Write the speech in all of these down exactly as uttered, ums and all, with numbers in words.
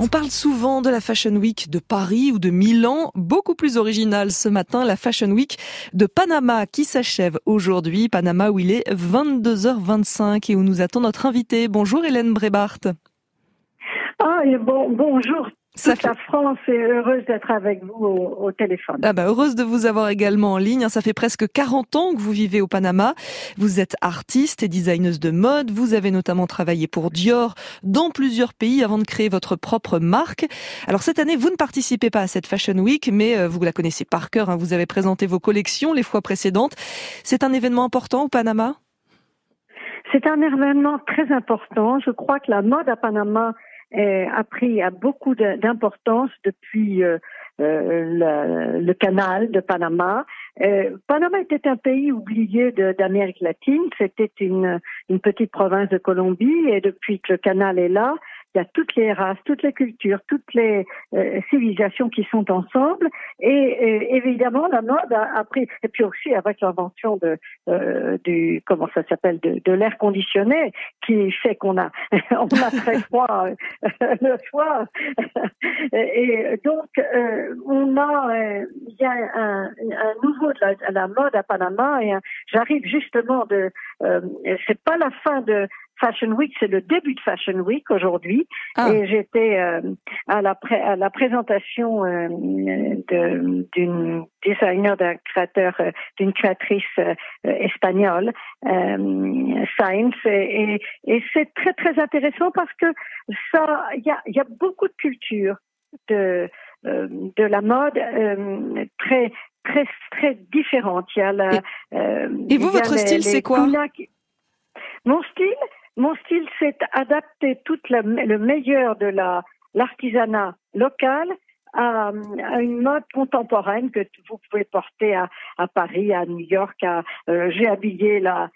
On parle souvent de la Fashion Week de Paris ou de Milan. Beaucoup plus original ce matin, la Fashion Week de Panama qui s'achève aujourd'hui. Panama où il est vingt-deux heures vingt-cinq et où nous attend notre invitée. Bonjour Hélène Brébart. Ah, et bon, bonjour. Ça Toute fait... la France est heureuse d'être avec vous au, au téléphone. Ah bah, heureuse de vous avoir également en ligne. Ça fait presque quarante ans que vous vivez au Panama. Vous êtes artiste et designeuse de mode. Vous avez notamment travaillé pour Dior dans plusieurs pays avant de créer votre propre marque. Alors cette année, vous ne participez pas à cette Fashion Week, mais vous la connaissez par cœur, hein. Vous avez présenté vos collections les fois précédentes. C'est un événement important au Panama ? C'est un événement très important. Je crois que la mode à Panama a pris à beaucoup d'importance depuis euh, euh, le, le canal de Panama. Euh, Panama était un pays oublié de, d'Amérique latine. C'était une, une petite province de Colombie et depuis que le canal est là, il y a toutes les races, toutes les cultures, toutes les euh, civilisations qui sont ensemble. Et, et évidemment, la mode a, a pris, et puis aussi avec l'invention de euh, du comment ça s'appelle de, de l'air conditionné, qui fait qu'on a on a très froid euh, le soir. Et donc euh, on a euh, il y a un, un nouveau de la, la mode à Panama. Et un, j'arrive justement de euh, c'est pas la fin de Fashion Week, c'est le début de Fashion Week aujourd'hui. Ah. Et j'étais euh, à, la pré- à la présentation euh, de, d'une designer, d'un créateur, euh, d'une créatrice euh, espagnole, euh, Sainz. Et, et, et c'est très très intéressant parce que ça, il y a, y a beaucoup de cultures de euh, de la mode euh, très très très différentes. Il y a la, et, euh, et vous, votre les, style, les c'est quoi? Qui... Mon style. Mon style, c'est adapter tout la, le meilleur de la, l'artisanat local à, à une mode contemporaine que vous pouvez porter à, à Paris, à New York. À, euh, j'ai habillé la,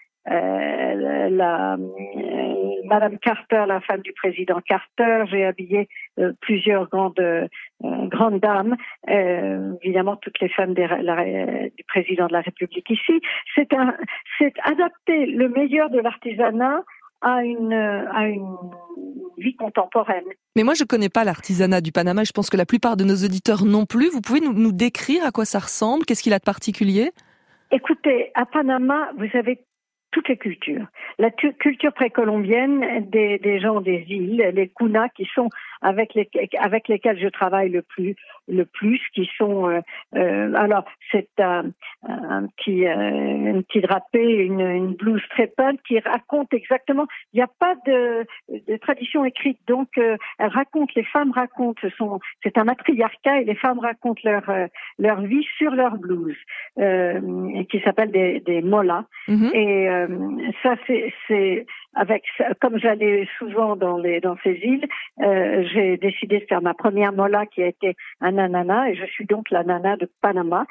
euh, la euh, Madame Carter, la femme du président Carter. J'ai habillé euh, plusieurs grandes, euh, grandes dames. Euh, évidemment, toutes les femmes des, la, du président de la République ici. C'est, un, c'est adapter le meilleur de l'artisanat à une, à une vie contemporaine. Mais moi, je connais pas l'artisanat du Panama. Je pense que la plupart de nos auditeurs non plus. Vous pouvez nous, nous décrire à quoi ça ressemble? Qu'est-ce qu'il a de particulier? Écoutez, à Panama, vous avez toutes les cultures. La tu- culture précolombienne des, des gens des îles, les Kuna, qui sont avec les avec lesquels je travaille le plus le plus, qui sont euh, euh, alors c'est un, un petit euh, une petite drapé, une, une blouse très peinte qui raconte exactement. Il n'y a pas de, de tradition écrite, donc euh, elle raconte, les femmes racontent. Ce sont c'est un matriarcat et les femmes racontent leur euh, leur vie sur leur blouse, euh, qui s'appelle des des molas. Mm-hmm. Et euh, ça c'est c'est avec comme j'allais souvent dans les dans ces îles, euh, j'ai décidé de faire ma première mola qui a été un ananas et je suis donc la nana de Panama.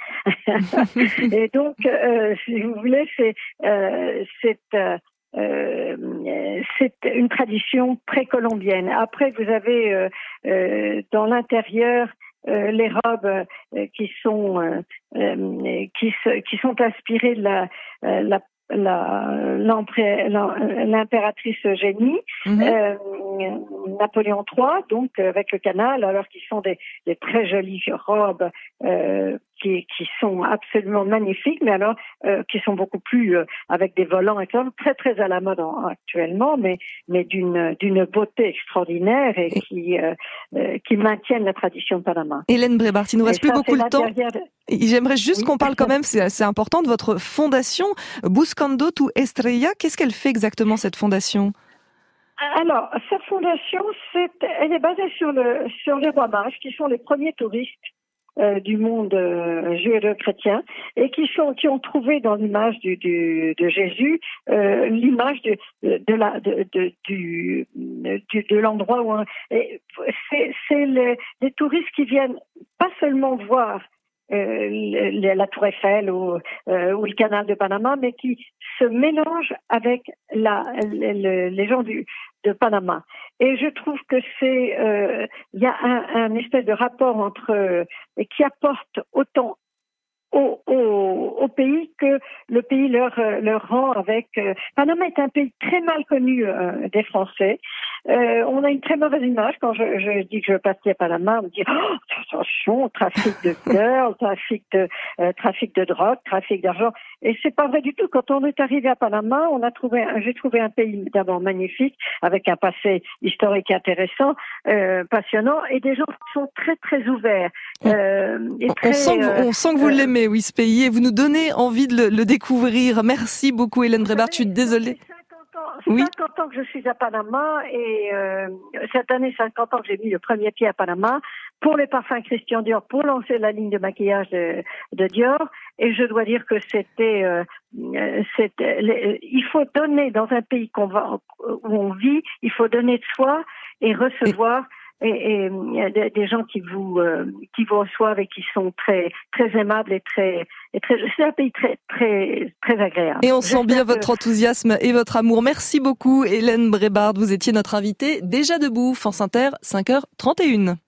Et donc euh, si vous voulez c'est euh, c'est euh, Euh, c'est une tradition précolombienne. Après, vous avez euh, euh, dans l'intérieur euh, les robes euh, qui sont euh, euh, qui, se, qui sont inspirées de la, euh, la La, l'impératrice Eugénie, mm-hmm. euh, Napoléon trois, donc avec le canal, alors qu'ils sont des, des très jolies robes euh, qui, qui sont absolument magnifiques, mais alors euh, qui sont beaucoup plus euh, avec des volants et tout, très très à la mode en, actuellement, mais mais d'une d'une beauté extraordinaire et qui euh, euh, qui maintiennent la tradition de Panama. Hélène Brébart, il nous reste et plus ça, beaucoup de temps. De... J'aimerais juste oui. qu'on parle quand même, c'est, c'est important, de votre fondation Buscando tu Estrella. Qu'est-ce qu'elle fait exactement, cette fondation? Alors, cette fondation, c'est, elle est basée sur le sur les rois mages, qui sont les premiers touristes euh, du monde euh, judéo-chrétien et qui sont qui ont trouvé dans l'image du, du de Jésus euh, l'image de de la de, de du, du de l'endroit où on, et c'est c'est les, les touristes qui viennent pas seulement voir Euh, la Tour Eiffel ou, euh, ou le canal de Panama, mais qui se mélange avec la, le, les gens du, de Panama. Et je trouve que c'est, il euh, y a un, un espèce de rapport entre, euh, qui apporte autant au, au, au pays que le pays leur, leur rend avec... Euh, Panama est un pays très mal connu euh, des Français. Euh, on a une très mauvaise image quand je, je dis que je passe à Panama. On me dit oh, attention, trafic de girls, trafic de euh, trafic de drogue, trafic d'argent. Et c'est pas vrai du tout. Quand on est arrivé à Panama, on a trouvé, j'ai trouvé un pays d'abord magnifique, avec un passé historique intéressant, euh, passionnant, et des gens qui sont très très ouverts. Euh, et très, on, sent que, on sent que vous euh, l'aimez, oui, ce pays, et vous nous donnez envie de le, le découvrir. Merci beaucoup, Hélène Brébard. Je suis désolée. Oui. cinquante ans que je suis à Panama et euh, cette année, cinquante ans que j'ai mis le premier pied à Panama pour les parfums Christian Dior, pour lancer la ligne de maquillage de, de Dior. Et je dois dire que c'était, euh, c'était les, il faut donner dans un pays qu'on va, où on vit, il faut donner de soi et recevoir. Et, et, et des gens qui vous euh, qui vous reçoivent et qui sont très très aimables et très et très c'est un pays très très très agréable. Et on sent bien que... votre enthousiasme et votre amour. Merci beaucoup Hélène Brébard, vous étiez notre invitée déjà debout, France Inter, cinq heures trente et une.